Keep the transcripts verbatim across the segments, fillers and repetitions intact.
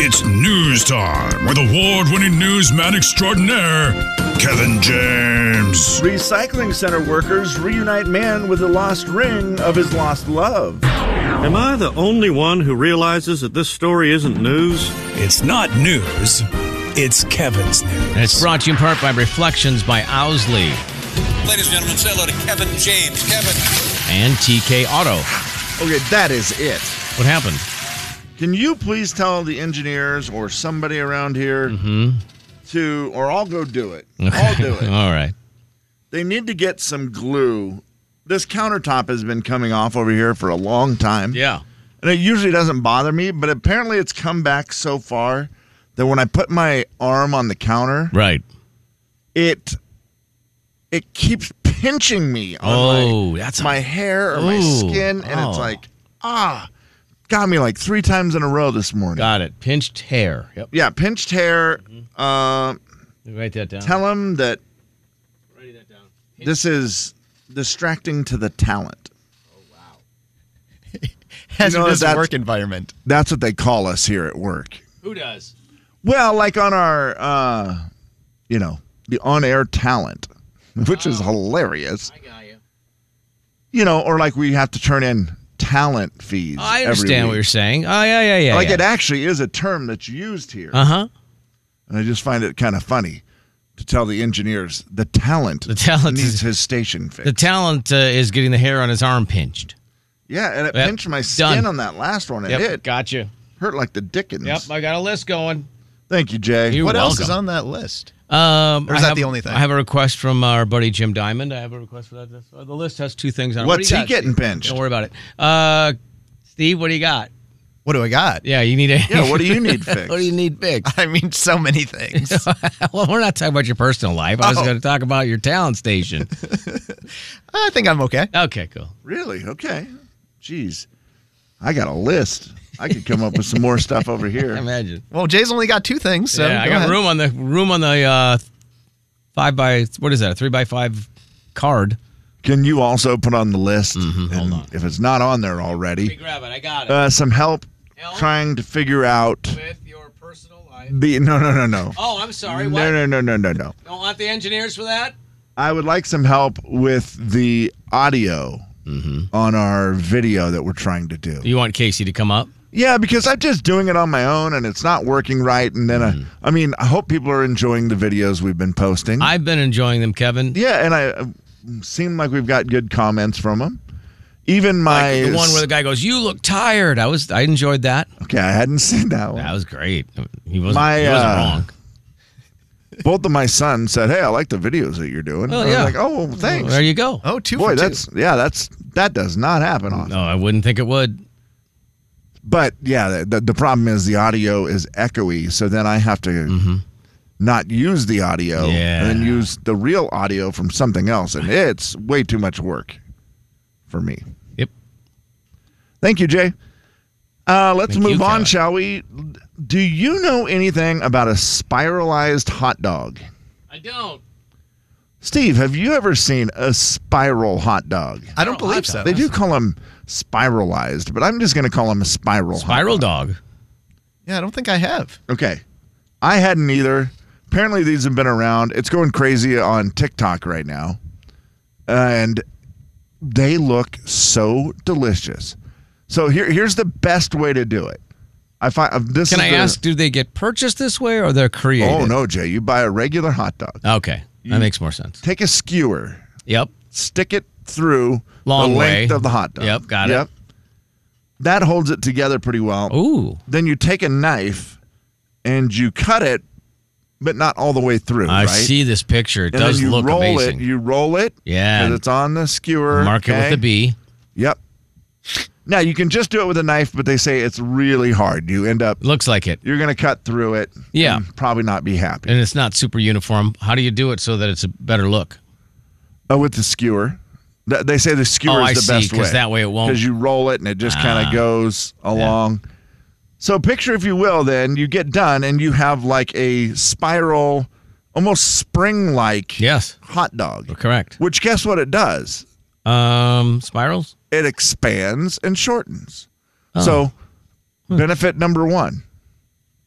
It's news time with award-winning newsman extraordinaire, Kevin James. Recycling center workers reunite man with the lost ring of his lost love. Am I the only one who realizes that this story isn't news? It's not news. It's Kevin's news. And it's brought to you in part by Reflections by Owsley. Ladies and gentlemen, say hello to Kevin James. Kevin. And T K Auto. Okay, that is it. What happened? Can you please tell the engineers or somebody around here Mm-hmm. to, or I'll go do it. Okay. I'll do it. All right. They need to get some glue. This countertop has been coming off over here for a long time. Yeah. And it usually doesn't bother me, but apparently it's come back so far that when I put my arm on the counter, Right. it it keeps pinching me on Oh, my, that's a- my hair or my Ooh. skin, and Oh. it's like, ah, got me like three times in a row this morning. Got it. Pinched hair. Yep. Yeah, pinched hair. Uh, Write that down. tell them that Write that down. this is distracting to the talent. Hazardous that's- work environment. That's what they call us here at work. Who does? Well, like on our, uh, you know, the on-air talent, which is hilarious. I got you. You know, or like we have to turn in talent feeds. I every understand what week. you're saying. Oh, yeah, yeah, yeah. Like yeah. it actually is a term that's used here. Uh-huh. And I just find it kind of funny to tell the engineers the talent, The talent needs is- his station fixed. The talent uh, is getting the hair on his arm pinched. yeah, and it Yep, pinched my skin done. on that last one. It Yep. did. Gotcha. Hurt like the dickens. Yep. I got a list going. Thank you, Jay. You're What else is welcome. on that list? Um, Or is I that have- the only thing? I have a request from our buddy Jim Diamond. I have a request for that. Uh, The list has two things on it. What What's do you he got, getting Steve? pinched? Don't worry about it. Uh, Steve, what do you got? What do I got? Yeah, you need a. Yeah, what do you need fixed? What do you need fixed? I mean, so many things. Well, we're not talking about your personal life. I was Oh. going to talk about your talent station. I think I'm okay. Okay, cool. Really? Okay. Jeez. I got a list. I could come up with some more stuff over here. Imagine. Well, Jay's only got two things, so yeah, I go got ahead. room on the room on the uh, five by what is that? A three by five card. Can you also put on the list? Mhm, hold and on. if it's not on there Let me already, grab it. I got it. uh, some help Help? trying to figure out With your personal life. the. No, no, no, no. Oh, I'm sorry. No, What? no, no, no, no, no. Don't want the engineers for that? I would like some help with the audio on our video that we're trying to do. You want Casey to come up? Yeah, because I'm just doing it on my own and it's not working right. And then, Mm. I, I mean, I hope people are enjoying the videos we've been posting. I've been enjoying them, Kevin. yeah, and I uh, seem like we've got good comments from them. Even my Like the one where the guy goes, "You look tired." I was, I enjoyed that. okay, I hadn't seen that one. That was great. He wasn't, My, he wasn't uh, wrong. Both of my sons said, "Hey, I like the videos that you're doing." Oh, I was yeah. like, "Oh, well, thanks." Well, there you go. Oh, two Boy, for two. that's yeah, that's that does not happen often. No, I wouldn't think it would. But yeah, the, the problem is the audio is echoey, so then I have to not use the audio Yeah. and then use the real audio from something else, and it's way too much work for me. Yep. Thank you, Jay. Uh, let's Thank move you, on, Kevin. shall we? Do you know anything about a spiralized hot dog? I don't. Steve, have you ever seen a spiral hot dog? I don't Oh, believe hot so. They do call them spiralized, but I'm just going to call them a spiral. hot Spiral dog. dog. Yeah, I don't think I have. Okay. I hadn't either. Apparently, these have been around. It's going crazy on TikTok right now. And they look so delicious. So here, here's the best way to do it. I find uh, this Can is I the- ask, do they get purchased this way or they're created? Oh, no, Jay. You buy a regular hot dog. Okay. That makes more sense. Take a skewer. Yep. Stick it through Long the length way. of the hot dog. Yep, got it. Yep. That holds it together pretty well. Ooh. Then you take a knife and you cut it, but not all the way through. I right? see this picture. It And does then you look roll amazing. it. You roll it. Yeah. Because it's on the skewer. Mark it okay? with the B. Yep. Now you can just do it with a knife, but they say it's really hard. You end up Looks like it. you're going to cut through it. Yeah. And probably not be happy. And it's not super uniform. How do you do it so that it's a better look? Oh, with the skewer. Th- They say the skewer Oh, is I the see, best way. 'cause that way it won't- Because you roll it and it just kind Ah. of goes along. So picture, if you will, then you get done and you have like a spiral, almost spring-like Yes. hot dog. Correct. Which, guess what it does? Um, spirals? It expands and shortens. Oh. So benefit number one.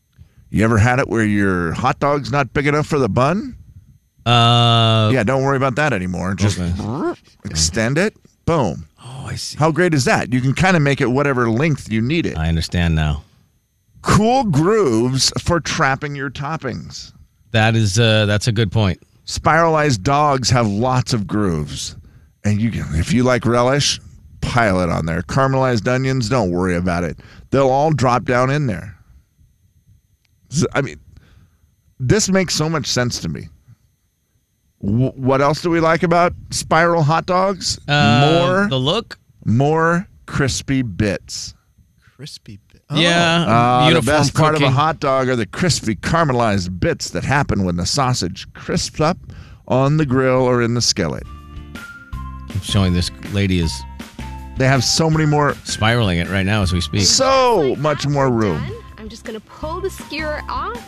You ever had it where your hot dog's not big enough for the bun? Uh, Yeah, don't worry about that anymore. Just Okay. extend it. Boom. Oh, I see. How great is that? You can kind of make it whatever length you need it. I understand now. Cool grooves for trapping your toppings. That is, uh, that's a good point. Spiralized dogs have lots of grooves. And you can, if you like relish, pile it on there. Caramelized onions, don't worry about it. They'll all drop down in there. Z- I mean, this makes so much sense to me. W- what else do we like about spiral hot dogs? Uh, more, the look. more crispy bits. Crispy bit. Yeah, Uh, the uniform best part of a cooking. hot dog are the crispy caramelized bits that happen when the sausage crisps up on the grill or in the skillet. I'm showing this lady is They have so many more, spiraling it right now as we speak. so much more room. Done. I'm just gonna pull the skewer off.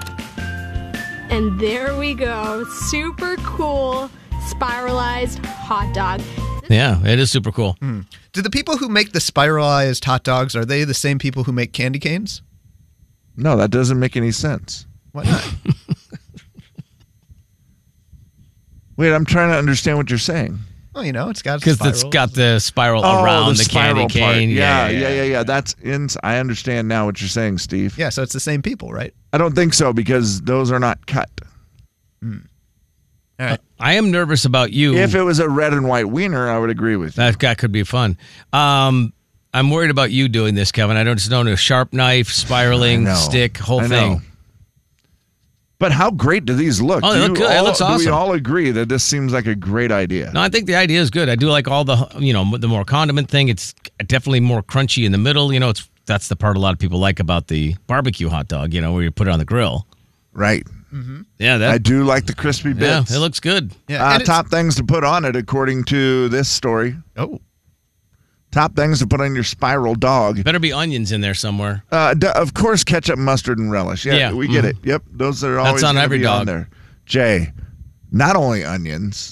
And there we go. Super cool spiralized hot dog. Yeah, it is super cool. Do the people who make the spiralized hot dogs, are they the same people who make candy canes? No, that doesn't make any sense. Why not? Wait, I'm trying to understand what you're saying. Well, you know, it's got Because it's spirals. got the spiral Oh, around the, spiral candy part. cane. Yeah, yeah, yeah, yeah. That's in. I understand now what you're saying, Steve. Yeah, so it's the same people, right? I don't think so because those are not cut. All right. I am nervous about you. If it was a red and white wiener, I would agree with you. that, that could be fun. Um, I'm worried about you doing this, Kevin. I don't just know a sharp knife, spiraling, I know. stick, whole I thing. know. But how great do these look? Oh, they Do look you good. It all- looks Do we awesome. all agree that this seems like a great idea? No, I think the idea is good. I do like all the, you know, the more condiment thing. It's definitely more crunchy in the middle. You know, it's that's the part a lot of people like about the barbecue hot dog, you know, where you put it on the grill. Right. Yeah, that I do like the crispy yeah, bits. it looks good. Yeah. Uh, and it's- top things to put on it, according to this story. Oh. Top things to put on your spiral dog. Better be onions in there somewhere. Uh, d- of course, ketchup, mustard, and relish. Yeah, Yeah, we get mhm. it. Yep, those are always on gonna every be dog. on there. Jay, not only onions,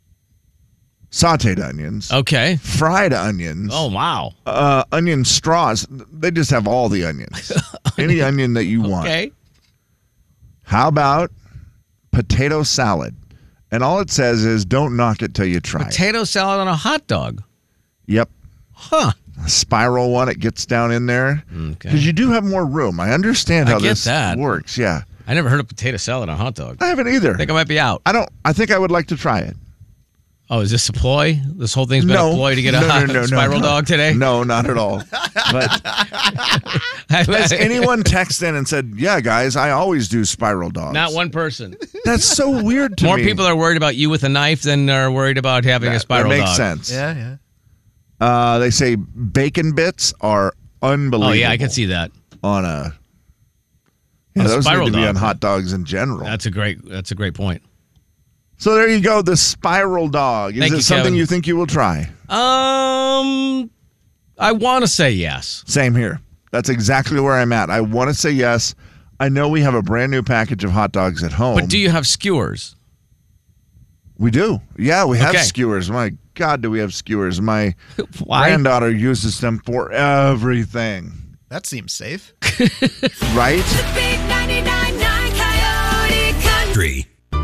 sautéed onions, Okay. fried onions, Oh, wow. uh, onion straws. They just have all the onions. Any onion that you want. Okay. How about potato salad? And all it says is don't knock it till you try it. Potato salad on a hot dog. Yep. Huh. A spiral one, it gets down in there. Okay. Because you do have more room. I understand I how get this that. works. Yeah. I never heard of potato salad on a hot dog. I haven't either. I think I might be out. I don't. I think I would like to try it. Oh, is this a ploy? This whole thing's been no, a ploy to get a no, hot no, no, spiral no. dog today? No, not at all. But has anyone texted in and said, "Yeah, guys, I always do spiral dogs"? Not one person. That's so weird to More me. people are worried about you with a knife than are worried about having a that, spiral that makes dog. sense. Yeah, yeah. Uh, they say bacon bits are unbelievable. Oh, yeah, I can see that. on a. Yeah, On a those need spiral to be dog. on hot dogs in general. That's a great that's a great point. So there you go, the spiral dog. Is Thank it you, something Kevin. you think you will try? Um I want to say yes. Same here. That's exactly where I'm at. I want to say yes. I know we have a brand new package of hot dogs at home. But do you have skewers? We do. Yeah, we have Okay. skewers. My God, do we have skewers? My Why? granddaughter uses them for everything. That seems safe. Right? Big ninety-nine point nine Coyote Country.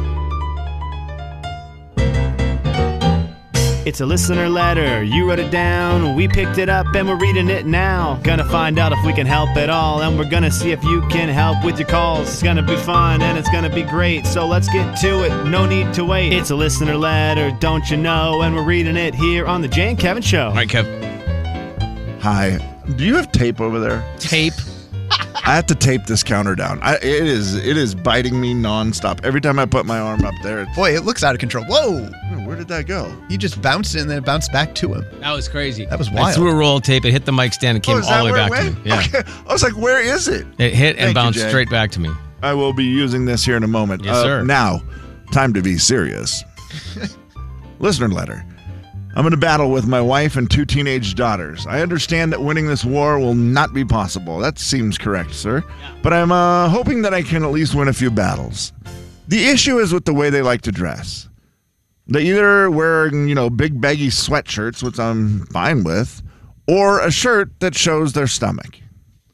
It's a listener letter. You wrote it down. We picked it up and we're reading it now. Gonna find out if we can help at all. And we're gonna see if you can help with your calls. It's gonna be fun and it's gonna be great. So let's get to it. No need to wait. It's a listener letter, don't you know? And we're reading it here on the Jay and Kevin Show. All right, Kev. Hi. Do you have tape over there? Tape. I have to tape this counter down. I, it is it is biting me nonstop. Every time I put my arm up there, it's, Boy, it looks out of control. Whoa! where did that go? He just bounced and then it bounced back to him. That was crazy. That was I wild. threw a roll of tape. It hit the mic stand and came Oh, is all that the way where back it to me. went? Yeah. Okay. I was like, where is it? It hit Thank and you, bounced Jay. straight back to me. I will be using this here in a moment. Yes, Uh, sir. Now, time to be serious. Listener letter. I'm in a battle with my wife and two teenage daughters. I understand that winning this war will not be possible. That seems correct, sir. But I'm uh, hoping that I can at least win a few battles. The issue is with the way they like to dress. They either wear, you know, big baggy sweatshirts, which I'm fine with, or a shirt that shows their stomach.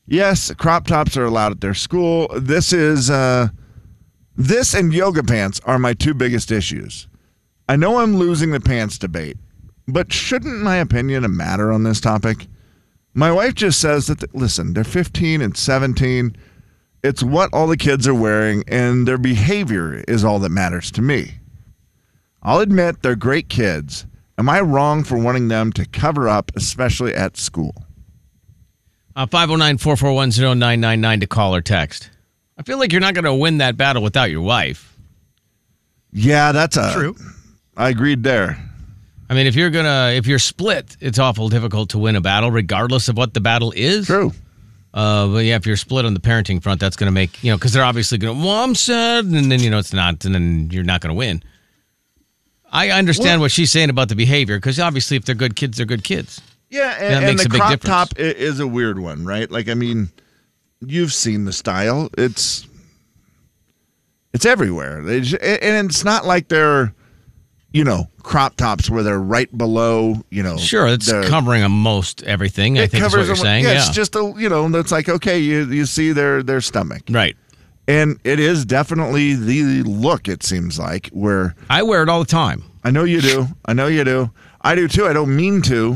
Yes, crop tops are allowed at their school. This is uh, this and yoga pants are my two biggest issues. I know I'm losing the pants debate, but shouldn't my opinion matter on this topic? My wife just says that, the, listen, they're fifteen and seventeen. It's what all the kids are wearing, and their behavior is all that matters to me. I'll admit they're great kids. Am I wrong for wanting them to cover up, especially at school? Uh, five oh nine, four four one, oh nine nine nine to call or text. I feel like you're not going to win that battle without your wife. Yeah, that's a... True. I agreed there. I mean, if you're gonna, if you're split, it's awful difficult to win a battle, regardless of what the battle is. True. Uh, but yeah, if you're split on the parenting front, that's going to make, you know, because they're obviously going to, Mom said, and then, you know, it's not, and then you're not going to win. I understand what? what she's saying about the behavior, because obviously if they're good kids, they're good kids. Yeah, and, that and makes the a big crop difference. top i- is a weird one, right? Like, I mean, you've seen the style. It's it's everywhere. They just, and it's not like they're, you know, crop tops where they're right below, you know. Sure, it's the- covering a most everything, I it think is what covers you're them- saying. Yeah, Yeah, it's just a, you know, that's like, okay, you you see their their stomach. right. And it is definitely the look, it seems like, where I wear it all the time. I know you do. I know you do. I do too. I don't mean to.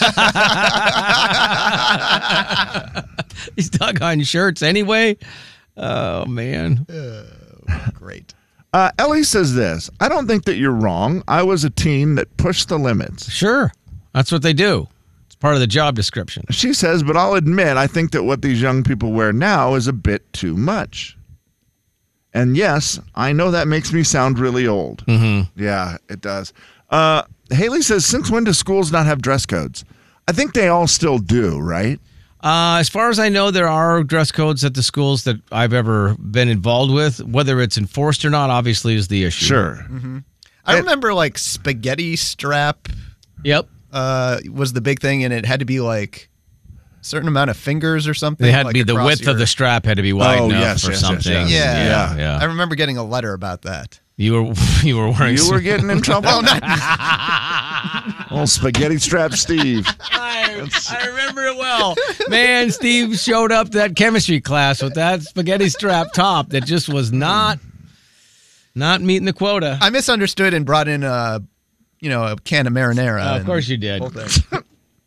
These doggone shirts anyway. Oh, man. Great. Uh, Ellie says this. I don't think that you're wrong. I was a teen that pushed the limits. Sure. That's what they do. It's part of the job description. She says, but I'll admit, I think that what these young people wear now is a bit too much. And yes, I know that makes me sound really old. Mm-hmm. Yeah, it does. Uh, Haley says, since when do schools not have dress codes? I think they all still do, right? Uh, as far as I know, there are dress codes at the schools that I've ever been involved with. Whether it's enforced or not, obviously, is the issue. Sure. Mm-hmm. I It- remember like spaghetti strap Yep. uh, was the big thing, and it had to be like a certain amount of fingers or something. They had like to be the across width your- of the strap had to be wide Oh, enough yes, or yes, yes, something. yes. Yeah. yeah, yeah. I remember getting a letter about that. You were you were wearing. You some- were getting in trouble? Oh, not Old spaghetti strap Steve. I, I remember it well. Man, Steve showed up to that chemistry class with that spaghetti strap top that just was not not meeting the quota. I misunderstood and brought in a, you know, a can of marinara. Oh, of and course you did. whole thing.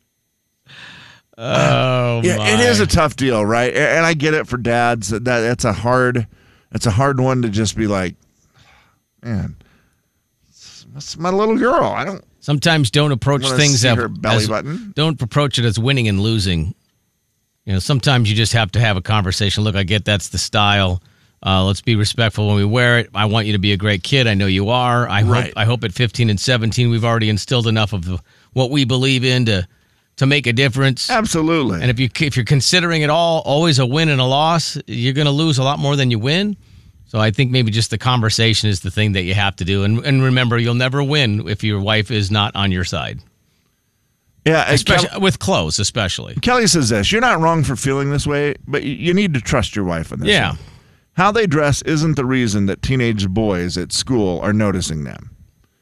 Oh, Yeah, my. it is a tough deal, right? A- And I get it for dads. That that's a hard, that's a hard one to just be like, man, that's my little girl. I don't. Sometimes don't approach Wanna things see as, her belly as- button? don't approach it as winning and losing. You know, sometimes you just have to have a conversation. Look, I get that's the style. Uh, let's be respectful when we wear it. I want you to be a great kid. I know you are. I Right. hope. I hope at fifteen and seventeen we've already instilled enough of the, what we believe in to to make a difference. Absolutely. And if you if you're considering it all always a win and a loss, you're going to lose a lot more than you win. So I think maybe just the conversation is the thing that you have to do. And and remember, you'll never win if your wife is not on your side, yeah, and especially Kel- with clothes, especially. Kelly says this. You're not wrong for feeling this way, but y- you need to trust your wife on this. Yeah. one. How they dress isn't the reason that teenage boys at school are noticing them.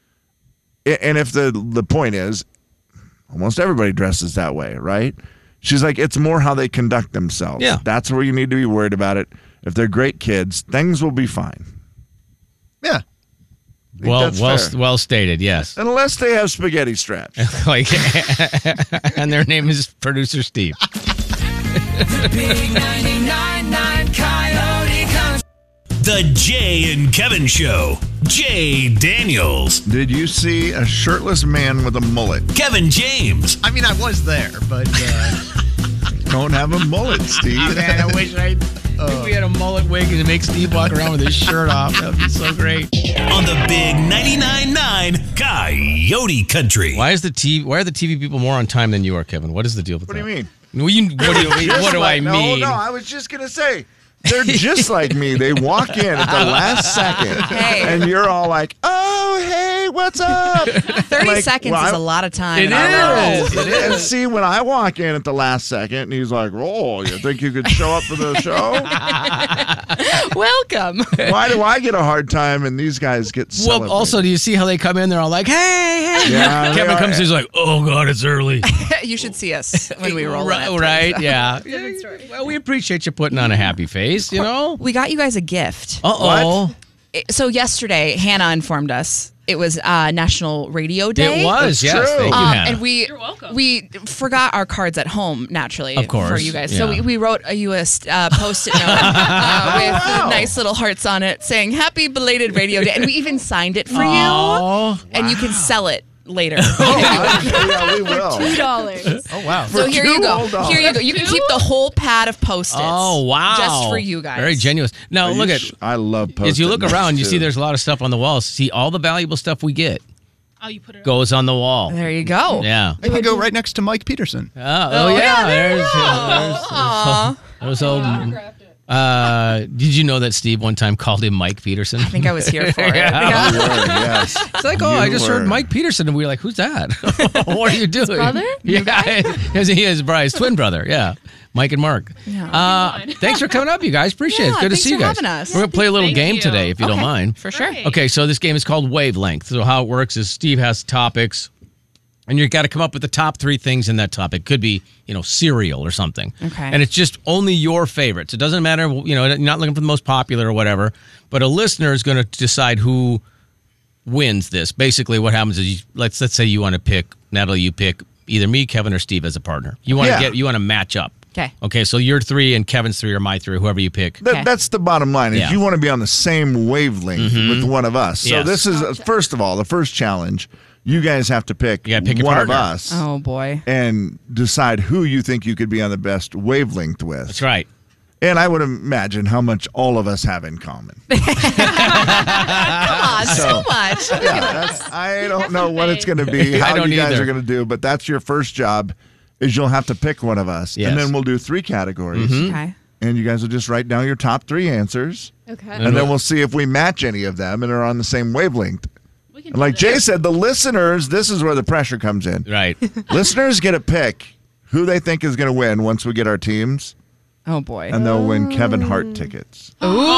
A- And if the the point is, almost everybody dresses that way, right? She's like, it's more how they conduct themselves. Yeah. That's where you need to be worried about it. If they're great kids, things will be fine. Yeah. I think Well, that's well, fair. well stated. Yes. Unless they have spaghetti straps. Like, and their name is producer Steve. Big ninety-nine point nine Coyote Country. The Jay and Kevin Show. Jay Daniels. Did you see a shirtless man with a mullet? Kevin James. I mean, I was there, but uh, Don't have a mullet, Steve. Man, I wish I if we had a mullet wig and make Steve walk around with his shirt off. That would be so great. On the Big ninety-nine point nine Coyote Country. Why is the T V? Why are the T V people more on time than you are, Kevin? What is the deal with What that? do you mean? Well, you, what do, you, Just what do like- I mean? No, no, I was just going to say, they're just like me. They walk in at the last second, Hey. and you're all like, oh, hey, what's up? thirty Like, seconds well, is I- a lot of time. It in our world. is. It is. And see, when I walk in at the last second, and he's like, oh, you think you could show up for the show? Welcome. Why do I get a hard time and these guys get celebrated? Well, also, do you see how they come in? They're all like, "Hey, hey!" Yeah, they Kevin are. comes in, he's like, "Oh God, it's early." You you should see us when we roll right, in it. right, yeah. Different story. Well, we appreciate you putting on a happy face, you know? We got you guys a gift. Uh-oh. It- So yesterday, Hannah informed us it was uh, National Radio Day. It was, yes. true. Thank you, Um, Hannah. and we we forgot our cards at home naturally Of course, for you guys. So yeah. we, we wrote a U S uh, post-it note uh, with nice little hearts on it saying "Happy belated Radio Day," and we even signed it for Aw. you. And you can sell it later. Yeah, we will. Two dollars. Oh, wow. So here you go. Here you go. You can keep the whole pad of post-its. Oh, wow. Just for you guys. Very genuine. Now, Are you look at, sh- I love post-it as you look notes, around, you too. see there's a lot of stuff on the walls. See, all the valuable stuff we get Oh, you put it goes on the wall. There you go. Yeah. I can go right next to Mike Peterson. Oh, oh, yeah. There's, uh, Aw. there's, there's old. Uh, did you know that Steve one time called him Mike Peterson? I think I was here for it. Yeah. You were, yes. It's like, oh, You I just were. heard Mike Peterson, and we were like, who's that? What are you doing? brother? Yeah, his, he is Bry's twin brother. Yeah, Mike and Mark. Yeah. Uh, thanks for coming up, you guys. Appreciate it. Yeah, It's good to thanks see you for guys. having us. We're gonna play a little Thank game you. today, if you don't Okay. mind. For sure. Great. Okay, so this game is called Wavelength. So how it works is Steve has topics, and you've got to come up with the top three things in that topic. Could be, you know, cereal or something. Okay. And it's just only your favorites. It doesn't matter, you know, you're not looking for the most popular or whatever, but a listener is going to decide who wins this. Basically, what happens is, you, let's let's say you want to pick, Natalie, you pick either me, Kevin, or Steve as a partner. You want to Yeah. get, you want to match up. Okay. Okay, so your three and Kevin's three or my three, whoever you pick. That, Okay. That's the bottom line. Is Yeah. you want to be on the same wavelength with one of us. So Yes. this is uh, first of all the first challenge. You guys have to pick, You gotta pick your one partner. of us Oh boy. and decide who you think you could be on the best wavelength with. That's right. And I would imagine how much all of us have in common. Come on, so much. Yeah, that's, I don't know what it's going to be, I how don't you guys either. are going to do, but that's your first job. Is you'll have to pick one of us, Yes. and then we'll do three categories, Okay. and you guys will just write down your top three answers, Okay. and then we'll see if we match any of them and are on the same wavelength. And like Jay said, the listeners, this is where the pressure comes in. Right. Listeners get to pick who they think is going to win once we get our teams, Oh boy. and they'll win Kevin Hart tickets.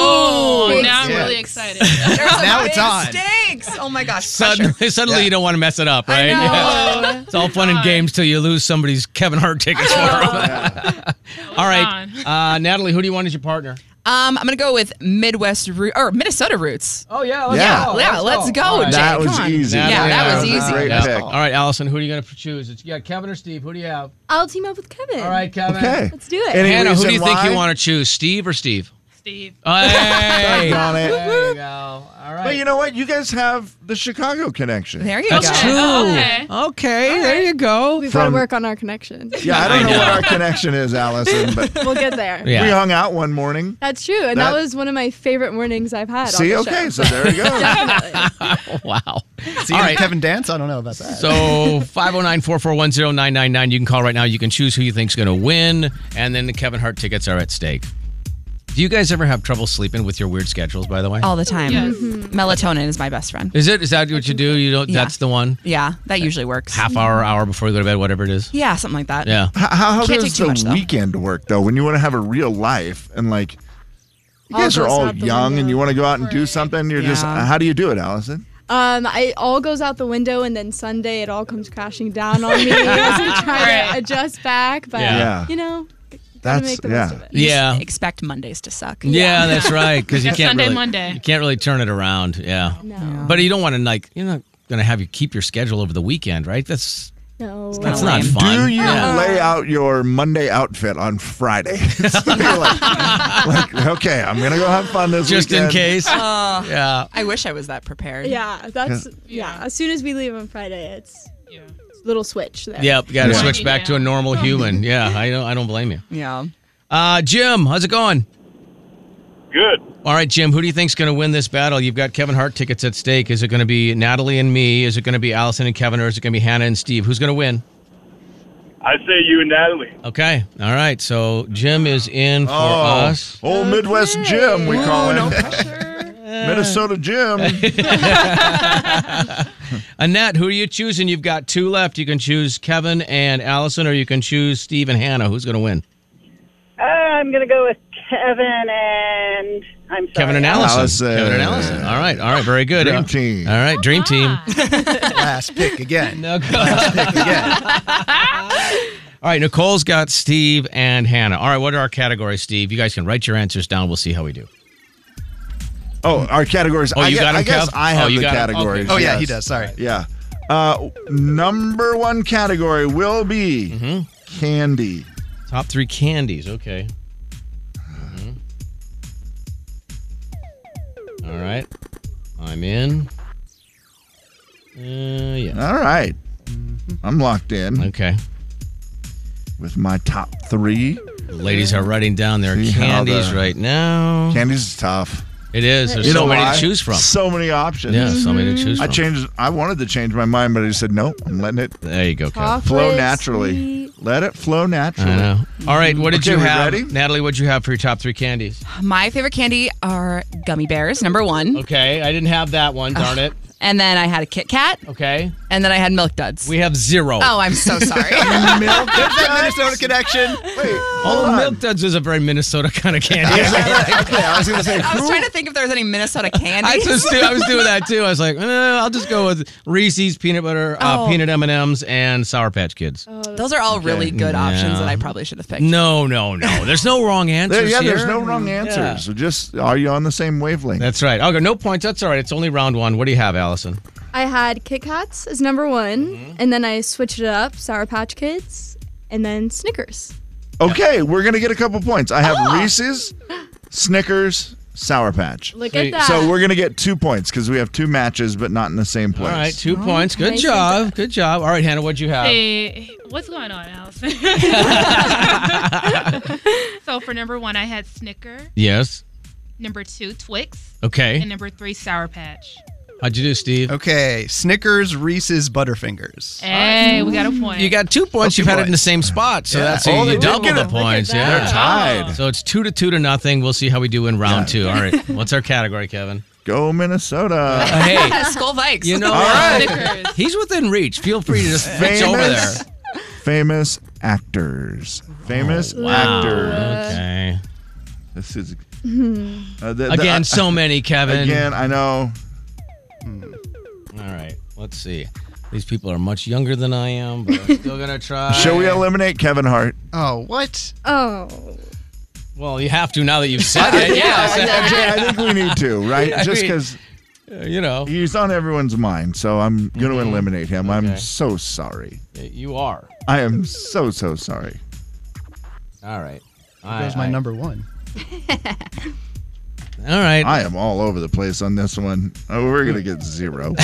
Oh, Big now I'm stakes. really excited. Now it's on. Stakes. Oh my gosh. pressure. Suddenly, suddenly you don't want to mess it up, right? know. Yeah. It's all fun and games till you lose somebody's Kevin Hart tickets for them. All right. Uh, Natalie, who do you want as your partner? Um, I'm gonna go with Midwest root or Minnesota roots. Oh, yeah. let's Yeah. go. Yeah, let's go, All right. Jay. That Come was on. easy. Yeah, that was a easy. Great Yeah. pick. All right, Allison, who are you going to choose? It's, you got Kevin or Steve? Who do you have? I'll team up with Kevin. All right, Kevin. Okay. Let's do it. Any Hannah, who do reason you think why? you want to choose, Steve or Steve? Steve. Hey. Doggone it. There you go. All right. But you know what? You guys have the Chicago connection. There you That's go. true. Okay. Okay, there you go. We've got to From- work on our connection. Yeah, I I don't know, know. what our connection is, Allison, but We'll get there. Yeah. we hung out one morning. That's true. And That- that, was one of my favorite mornings I've had. See, on the okay, show. so there you go. Definitely. Wow. See All you right. Kevin dance? I don't know about that. So five oh nine, four four one, oh nine nine nine. You can call right now. You can choose who you think's going to win, and then the Kevin Hart tickets are at stake. Do you guys ever have trouble sleeping with your weird schedules, by the way? All the time. Yes. Melatonin is my best friend. Is it? Is that what you do? You don't? Yeah. That's the one? Yeah, that usually works. Half hour, hour before you go to bed, whatever it is? Yeah, something like that. Yeah. How, how Can't does take too the much, though. weekend work, though, when you want to have a real life and, like, you All guys are goes all out the young and window. you want to go out and do something? You're just, Yeah. how do you do it, Allison? Um, I, it all goes out the window, and then Sunday it all comes crashing down on me as I try Right. to adjust back. But, Yeah. Yeah. you know, That's, gotta make the yeah. most of it. You just Yeah. expect Mondays to suck. Yeah, that's right. Because you can't Sunday, really, Monday. you can't really turn it around. Yeah. No. But you don't want to, like, you're not going to have you keep your schedule over the weekend, right? That's No. that's kinda not lame. fun. Do you Yeah. lay out your Monday outfit on Friday? You're like, like, okay, I'm going to go have fun this Just in weekend. case. Uh, Yeah. I wish I was that prepared. Yeah, that's, yeah. As soon as we leave on Friday, it's Yeah. a little switch there. Yep. Got to Yeah. switch back to a normal human. Yeah. I don't. I don't blame you. Yeah. Uh, Jim, how's it going? Good. All right, Jim. Who do you think's going to win this battle? You've got Kevin Hart tickets at stake. Is it going to be Natalie and me? Is it going to be Allison and Kevin, or is it going to be Hannah and Steve? Who's going to win? I say you and Natalie. Okay. All right. So Jim is in for Oh, us. old Midwest Jim, we call him. Minnesota Jim. Annette, who are you choosing? You've got two left. You can choose Kevin and Allison, or you can choose Steve and Hannah. Who's going to win? Uh, I'm going to go with Kevin and I'm sorry. Kevin and Allison. Allison. Kevin and Allison. All right. All right. Very good. Dream Uh, team. All right. Dream team. Last pick again. No, go- Last pick again. All right. Nicole's got Steve and Hannah. All right. What are our categories, Steve? You guys can write your answers down. We'll see how we do. Oh, our categories. Oh, I you gue- got 'em, I guess Kev? I Oh, have you the got 'em? categories. Okay. Oh, yeah, yes. he does. Sorry. Yeah. Uh, number one category will be candy. Top three candies. Okay. Mhm. All right. I'm in. Uh, yeah. All right. I'm locked in Okay. with my top three. Ladies are writing down their See how candies the- right now. Candy's is tough. It is. There's You so know many why? to choose from. So many options. Yeah, so many to choose I from. changed. I wanted to change my mind, but I just said no. I'm letting it There you go, Kevin. Chocolate, flow naturally. sweet. Let it flow naturally. I know. All right, what did Okay, you we have? ready? Natalie, what did you have for your top three candies? My favorite candy are gummy bears, number one. Okay, I didn't have that one, darn it. And then I had a Kit Kat. Okay. And then I had Milk Duds. We have zero. Oh, I'm so sorry. Milk. There's that Minnesota connection. Wait, Although Milk Duds is a very Minnesota kind of candy. okay, I was gonna say. I was who- trying to think if there was any Minnesota I, candies. just do, I was doing that too. I was like, eh, I'll just go with Reese's peanut butter, uh, Oh. peanut M and M's, and Sour Patch Kids. Those are all really good options Yeah. that I probably should have picked. No, no, no. There's no wrong answers There, yeah, here. there's no wrong answers. Yeah. So just are you on the same wavelength? That's right. Okay, no points. That's all right. It's only round one. What do you have, Allison? I had Kit Kats as number one, Mm-hmm. and then I switched it up, Sour Patch Kids, and then Snickers. Okay, we're gonna get a couple points. I have Oh. Reese's, Snickers, Sour Patch. Look Sweet. at that. So we're gonna get two points because we have two matches, but not in the same place. All right, two points. Good nice job. Good job. All right, Hannah, what'd you have? Hey, what's going on, Allison? So for number one, I had Snicker. Yes. Number two, Twix. Okay. And number three, Sour Patch. How'd you do, Steve? Okay, Snickers, Reese's, Butterfingers. Hey, we got a point. You got two points. Oh, You've two had it in the points. same spot, so Yeah. that's Oh, you they did double get the it. Look points. at Yeah, that. They're tied. So it's two to two to nothing. We'll see how we do in round Yeah. two. All right. What's our category, Kevin? Go Minnesota. Uh, hey, Skull Vikes. you know All what? right. Snickers. He's within reach. Feel free to just reach over there. Famous, famous actors. Famous Wow. actors. Okay. This is uh, the- the- Again, uh, so many, Kevin. Again, I know. All right. Let's see. These people are much younger than I am, but I'm still gonna try. Shall we eliminate Kevin Hart? Oh, what? Oh. Well, you have to now that you've said it. Yeah, Yeah. Jay, I think we need to, right? I Just mean, because Uh, you know, he's on everyone's mind, so I'm going to Mhm. eliminate him. I'm Okay. so sorry. you are. I am so so sorry. All right. That was my number one. All right. I am all over the place on this one. Oh, we're going to get zero.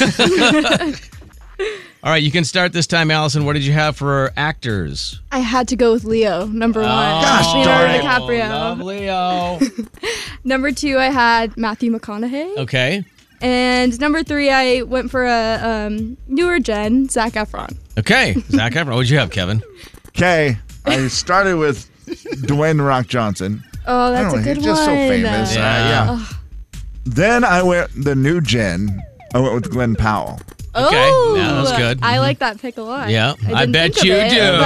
All right, you can start this time, Allison. What did you have for actors? I had to go with Leo, number one. Gosh Leonardo darn it. DiCaprio. Love Leo. Number two, I had Matthew McConaughey. Okay. And number three, I went for a um, newer gen, Zac Efron. Okay. Zach Efron. What'd you have, Kevin? Okay, I started with Dwayne The Rock Johnson. Oh, that's I a don't know, good he's one. just so famous. Uh, Yeah. yeah. Then I went the new gen. I went with Glenn Powell. Okay. Oh, Yeah, that was good. I like that pick a lot. Yeah, I didn't bet think of you it, do.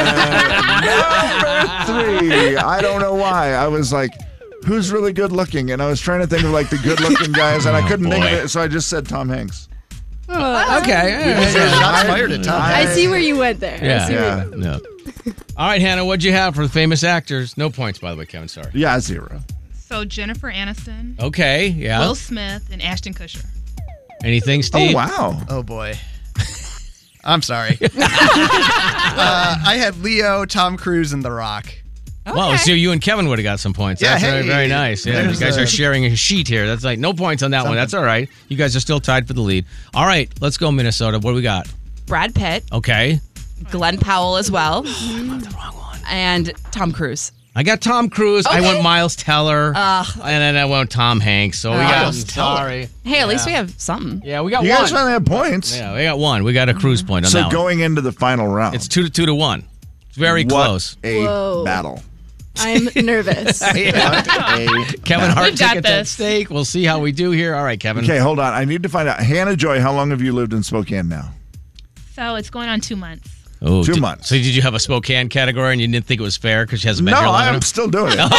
but- Number three. I don't know why. I was like, who's really good looking? And I was trying to think of like the good looking guys, and I couldn't think of boy. it, so I just said Tom Hanks. Oh, Okay. Yeah. Shots fired at Tom. I see where you went there. I Yeah. see where you Yeah. went. No. All right, Hannah, what'd you have for the famous actors? No points, by the way, Kevin. Sorry. Yeah, zero. So Jennifer Aniston, Okay. Yeah. Will Smith, and Ashton Kutcher. Anything, Oh, Steve? wow. Oh, boy. I'm sorry. uh, I had Leo, Tom Cruise, and The Rock. Wow, so you and Kevin would have got some points. Yeah, That's very, hey. very nice. Yeah, you There's guys a- are sharing a sheet here. That's like no points on that one. That's all right. You guys are still tied for the lead. All right, let's go, Minnesota. What do we got? Brad Pitt, Okay. Glenn Powell as well, I'm the wrong one. and Tom Cruise. I got Tom Cruise. I Okay. went Miles Teller. Ugh. and then I went Tom Hanks. So we got. Miles Teller. Sorry. Hey, at least Yeah. we have something. Yeah, we got You one. guys finally have points. Yeah, we got one. We got a cruise point on So that one. going into the final round. It's two to two to one. It's very what close. a Whoa. battle. I'm nervous. Yeah. What a Kevin battle. Hart We've got tickets at this. stake. We'll see how we do here. All right, Kevin. Okay, hold on. I need to find out. Hannah Joy, how long have you lived in Spokane now? So it's going on two months. Oh, Two did- months. So did you have a Spokane category and you didn't think it was fair because she hasn't been No, here long I'm enough? still doing it.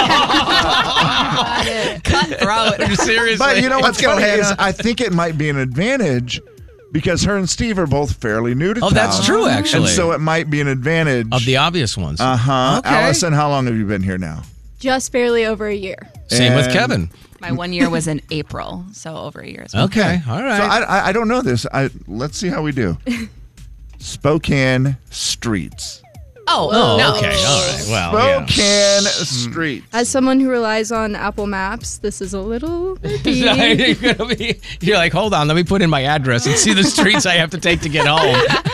Cutthroat. Seriously. But you know what's Let's go, funny is Hannah. I think it might be an advantage because her and Steve are both fairly new to Oh, town. that's true, actually. And so it might be an advantage. Of the obvious ones. Uh-huh. Okay. Allison, how long have you been here now? Just barely over a year. Same with And- Kevin. My one year was in April, so over a year as well. Okay, all right. So I, I, I don't know this. I Let's see how we do. Spokane streets. Oh, Oh, no. okay. All right. Well, Spokane streets. As someone who relies on Apple Maps, this is a little icky. you're, gonna be, you're like, hold on, let me put in my address and see the streets I have to take to get home.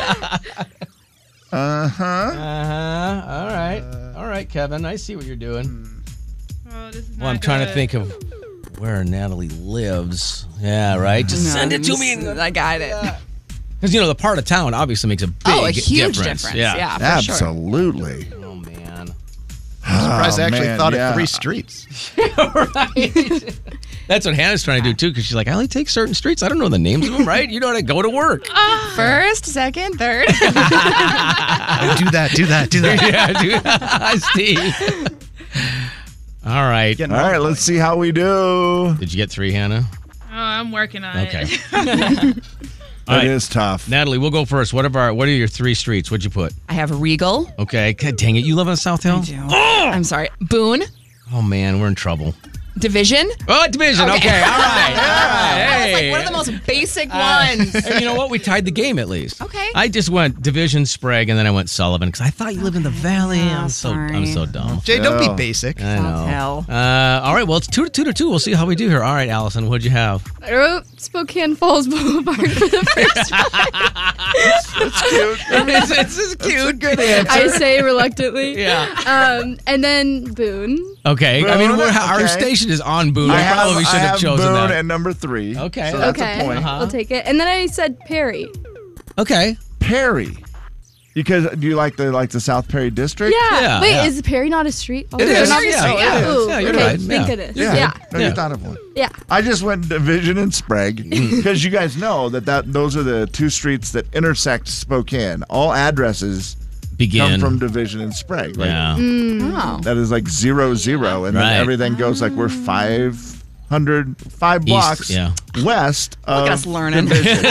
Uh-huh. Uh-huh. All right. All right, Kevin. I see what you're doing. Oh, this is Well, I'm not trying to good. think of where Natalie lives. Yeah, right? Just send it to me. I got it. Because, you know, the part of town obviously makes a big Oh, a huge difference. difference. Yeah. Yeah, for sure. Absolutely. Oh, man. I'm surprised Oh, I actually man, thought yeah. of three streets. That's what Hannah's trying to do, too, because she's like, I only take certain streets. I don't know the names of them, right? You know how to go to work. First, second, third. do that, do that, do that. Yeah, dude. Steve. All right. All right, let's see how we do. Did you get three, Hannah? Oh, I'm working on Okay. it. All It right. is tough. Natalie, we'll go first. What are our, what are your three streets? What'd you put? I have Regal. Okay. God dang it. You live on South Hill? I do. I'm sorry. Boone. Oh, man. We're in trouble. Division. Oh, Division. Okay. All right. All right. That was Hey. like one of the most basic Uh, ones. and you know what? We tied the game at least. Okay. I just went Division, Sprague, and then I went Sullivan because I thought you live in the Valley. I'm so I'm so dumb. Jay, don't be Oh. basic. I know. hell. Uh, all right. Well, it's two to two to two. We'll see how we do here. All right, Allison. What'd you have? I wrote Spokane Falls Boulevard for the first It's cute. it's, it's, it's cute. Good answer. I say reluctantly. Yeah. Um, and then Boone. Okay. I mean, Boone, we're, our okay. station is on Boone. I I have, probably should I have have chosen Boone that. at number three. Okay. So that's okay. a point. Uh-huh. I'll take it. And then I said Perry. Okay. Perry. Because do you like the like the South Perry district? Yeah. Yeah, Wait, yeah. is Perry not a street? Oh, It it's is. not a Yeah, street. it is. Ooh, Yeah, you're okay. right. Thank Yeah. goodness. Yeah. Yeah. No, Yeah. you thought of one. Yeah. I just went Division and Sprague because you guys know that, that those are the two streets that intersect Spokane. All addresses Begin. come from Division and Sprague. Right? Yeah. Oh. That is like zero zero, and Right. then everything goes like we're five hundred five blocks yeah. west of Look at us learning. Division.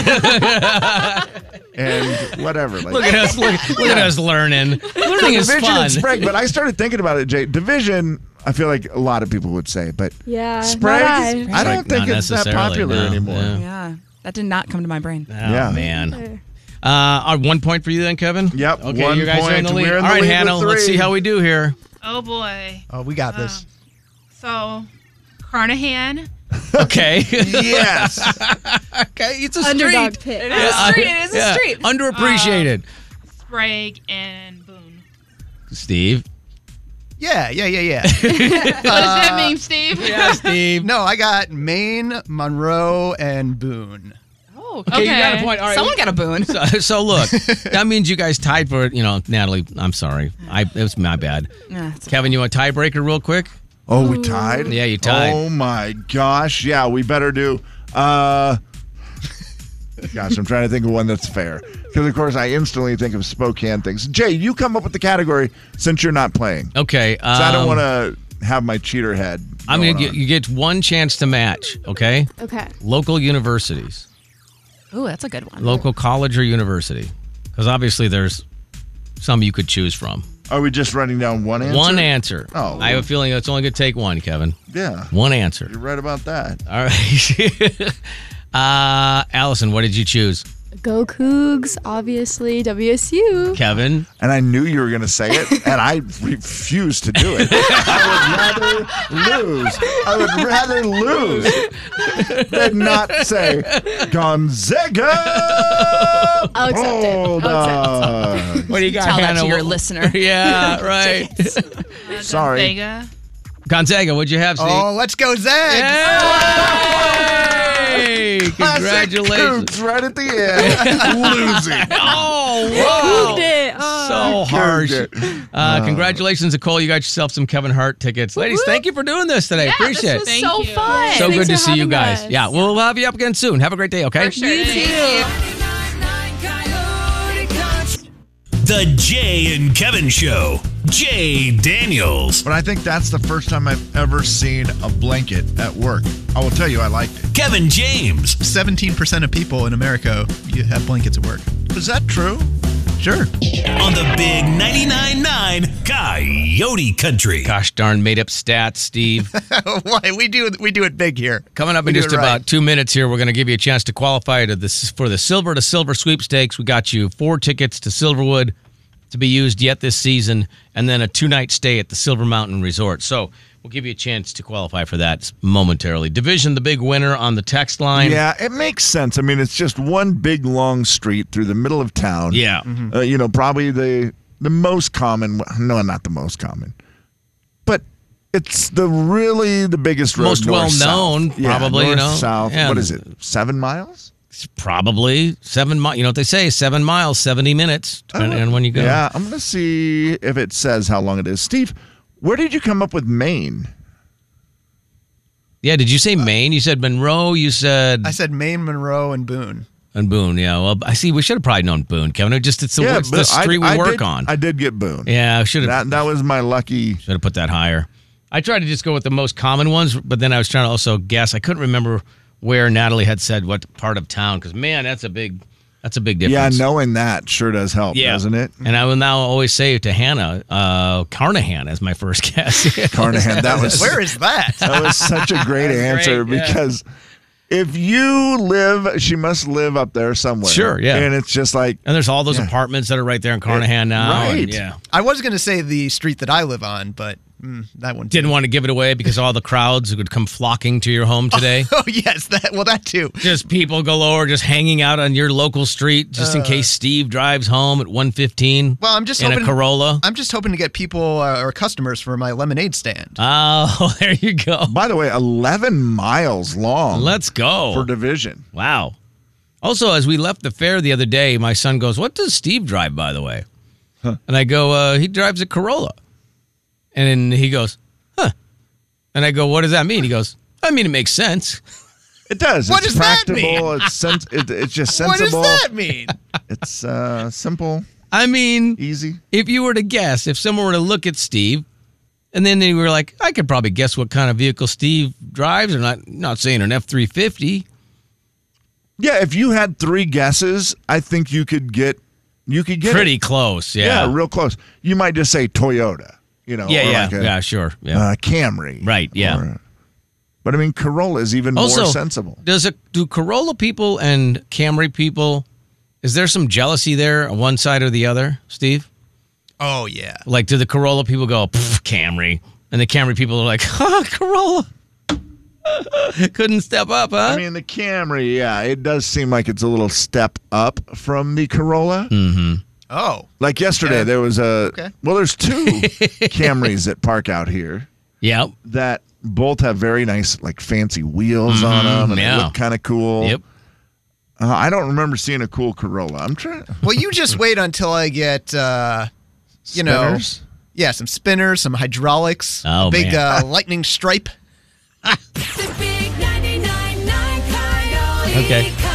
and whatever. Like, Look at us. Look, look at us learning. Learning is Division fun. and Sprague, but I started thinking about it, Jay. Division, I feel like a lot of people would say, but Yeah. Sprague, not I, I. don't Sprague, think not it's that necessarily, popular no. anymore. Yeah. Yeah. That did not come to my brain. Oh, Yeah. man. Uh, uh, one point for you then, Kevin? Yep, Okay, one you guys are in point. the lead. We're in All the right, lead with Hannah, let's three. see how we do here. Oh boy. Oh, we got this. So, Carnahan. Okay. Yes. okay, it's a Underdog street. pick. It is a street. It is a Yeah, street. Underappreciated. Sprague and Boone. Steve. Yeah, yeah, yeah, yeah. What does that mean, Steve? Yeah, Steve. No, I got Maine, Monroe, and Boone. Oh, Okay, you got a point. All right. Someone got a boon. So, so look, that means you guys tied for it. You know, Natalie, I'm sorry. I It was my bad. Nah, it's Kevin, you want a tiebreaker real quick? Oh, we tied? Yeah, you tied. Oh, my gosh. Yeah, we better do. Uh, gosh, I'm trying to think of one that's fair. Because, of course, I instantly think of Spokane things. Jay, you come up with the category since you're not playing. Okay. So I don't um, want to have my cheater head. I'm going to going get you get one chance to match, okay? Okay. Local universities. Ooh, that's a good one. Local college or university. Because obviously there's some you could choose from. Are we just writing down one answer? One answer. Oh. I have a feeling it's only going to take one, Kevin. Yeah. One answer. You're right about that. All right. uh, Allison, what did you choose? Go Cougs, obviously. W S U. Kevin? And I knew you were going to say it, and I refused to do it. I would rather lose. I would rather lose than not say Gonzaga. I'll accept it. I'll Bulldogs. What do you got, Tell that Hannah? to your What- listener. Yeah, right. Uh, Sorry. Gonzaga. Gonzaga, what'd you have, Steve? Oh, let's go, Zags! Hey! Congratulations. Cougs right at the end. Losing. Oh, Couged wow. it. Oh. So harsh. Couged Uh, congratulations, Nicole. You got yourself some Kevin Hart tickets. Ladies, thank you for doing this today. Yeah, Appreciate this was it. Thank so you. fun. So Thanks good to for see you having guys. us. Yeah, we'll have you up again soon. Have a great day, okay? For sure. Thank you. The Jay and Kevin Show. Jay Daniels. But I think that's the first time I've ever seen a blanket at work. I will tell you, I liked it. Kevin James. seventeen percent of people in America you have blankets at work. Is that true? Sure. On the big ninety-nine point nine Coyote Country. Gosh darn made up stats, Steve. Why we do we do it big here. Coming up We in do just it right. about two minutes here, we're going to give you a chance to qualify to this for the Silver to Silver sweepstakes. We got you four tickets to Silverwood to be used yet this season, and then a two-night stay at the Silver Mountain Resort. So we'll give you a chance to qualify for that momentarily. Division, the big winner on the text line. Yeah, it makes sense. I mean, it's just one big long street through the middle of town. Yeah. Uh, you know, probably the the most common. No, not the most common, but it's the really the biggest road. Most north, well-known, south. Yeah, probably, you north, know. south. Yeah. What is it? Seven miles? Probably seven miles. You know what they say? Seven miles, seventy minutes, depending on when you go. Yeah, I'm going to see if it says how long it is. Steve, where did you come up with Maine? Yeah, did you say Maine? You said Monroe. You said I said Maine, Monroe, and Boone. and Boone. Yeah, well, I see. We should have probably known Boone, Kevin. It just it's the, Yeah, it's the but I- street I we work did- on. I did get Boone. Yeah, I should have. That, that was my lucky. Should have put that higher. I tried to just go with the most common ones, but then I was trying to also guess. I couldn't remember where Natalie had said what part of town, because man, that's a big, that's a big Yeah, difference. knowing that sure does help, Yeah. doesn't it? And I will now always say to Hannah, uh, Carnahan as my first guess. Carnahan, that was Where is that? That was such a great That's answer great, yeah. because if you live, she must live up there somewhere. Sure, yeah. And it's just like, And there's all those Yeah. apartments that are right there in Carnahan now. and right. yeah. I was going to say the street that I live on, but mm, that one Didn't want to give it away because all the crowds would come flocking to your home today. Oh yes, that well that too. Just people galore, just hanging out on your local street, just in Uh, case Steve drives home at one fifteen. Well, I'm just in hoping a Corolla. I'm just hoping to get people uh, or customers for my lemonade stand. Oh, there you go. by the way, eleven miles long. Let's go. For division. Wow. Also, as we left the fair the other day, my son goes, "What does Steve drive, by the way?" And I go, uh, "He drives a Corolla." And then he goes, "Huh." And I go, "What does that mean?" He goes, "I mean, it makes sense." It does. What it's does that practical. mean? It's sens- it, it's just What sensible. does that mean? It's uh, simple, I mean, easy. if you were to guess, if someone were to look at Steve, and then they were like, I could probably guess what kind of vehicle Steve drives, or not, not saying an F three fifty. Yeah, if you had three guesses, I think you could get you could get Pretty it. close, yeah. Yeah, real close. You might just say Toyota, you know, Yeah, or yeah, like a, yeah, sure. Yeah. uh, Camry, Right, yeah. or- but I mean, Corolla is even Also, more sensible. Does it do Corolla people and Camry people? Is there some jealousy there on one side or the other, Steve? Oh yeah. Like, do the Corolla people go "Pff, Camry, and the Camry people are like, "Huh, Corolla, couldn't step up, huh?" I mean, the Camry, yeah, it does seem like it's a little step up from the Corolla. mm-hmm. Oh. Like yesterday, Yeah. there was a Okay. well, there's two Camrys that park out here Yep. that both have very nice, like fancy wheels on them, and yeah. they look kind of cool. Yep. Uh, I don't remember seeing a cool Corolla. I'm trying. Well, you just wait until I get uh, you Spinners? know, yeah, some spinners, some hydraulics, Oh, a big man. uh, lightning stripe. The big ninety-nine point nine Coyote Okay. Country.